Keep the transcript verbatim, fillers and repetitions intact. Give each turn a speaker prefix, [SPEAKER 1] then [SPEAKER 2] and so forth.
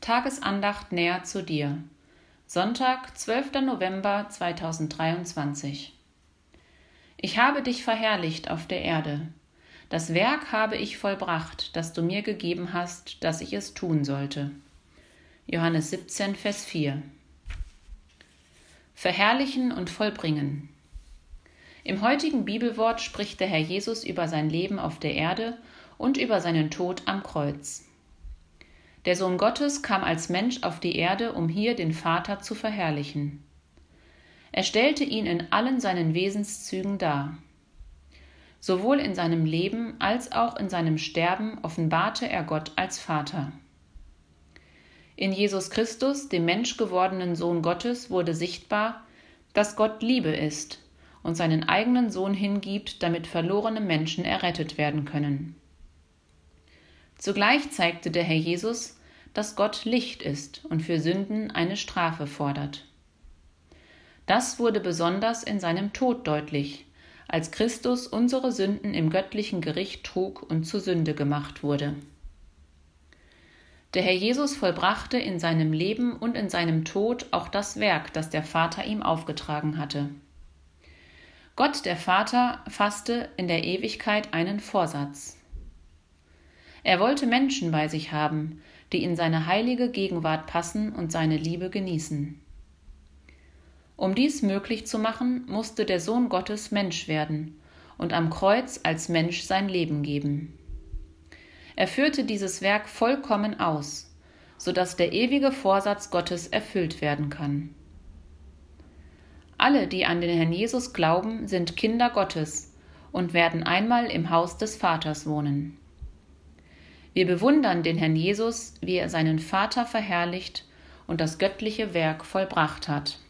[SPEAKER 1] Tagesandacht näher zu dir. Sonntag, zwölfter November zweitausenddreiundzwanzig. Ich habe dich verherrlicht auf der Erde. Das Werk habe ich vollbracht, das du mir gegeben hast, dass ich es tun sollte. Johannes siebzehn, Vers vier. Verherrlichen und vollbringen. Im heutigen Bibelwort spricht der Herr Jesus über sein Leben auf der Erde und über seinen Tod am Kreuz. Der Sohn Gottes kam als Mensch auf die Erde, um hier den Vater zu verherrlichen. Er stellte ihn in allen seinen Wesenszügen dar. Sowohl in seinem Leben als auch in seinem Sterben offenbarte er Gott als Vater. In Jesus Christus, dem menschgewordenen Sohn Gottes, wurde sichtbar, dass Gott Liebe ist und seinen eigenen Sohn hingibt, damit verlorene Menschen errettet werden können. Zugleich zeigte der Herr Jesus, dass Gott Licht ist und für Sünden eine Strafe fordert. Das wurde besonders in seinem Tod deutlich, als Christus unsere Sünden im göttlichen Gericht trug und zur Sünde gemacht wurde. Der Herr Jesus vollbrachte in seinem Leben und in seinem Tod auch das Werk, das der Vater ihm aufgetragen hatte. Gott, der Vater, fasste in der Ewigkeit einen Vorsatz. Er wollte Menschen bei sich haben, die in seine heilige Gegenwart passen und seine Liebe genießen. Um dies möglich zu machen, musste der Sohn Gottes Mensch werden und am Kreuz als Mensch sein Leben geben. Er führte dieses Werk vollkommen aus, sodass der ewige Vorsatz Gottes erfüllt werden kann. Alle, die an den Herrn Jesus glauben, sind Kinder Gottes und werden einmal im Haus des Vaters wohnen. Wir bewundern den Herrn Jesus, wie er seinen Vater verherrlicht und das göttliche Werk vollbracht hat.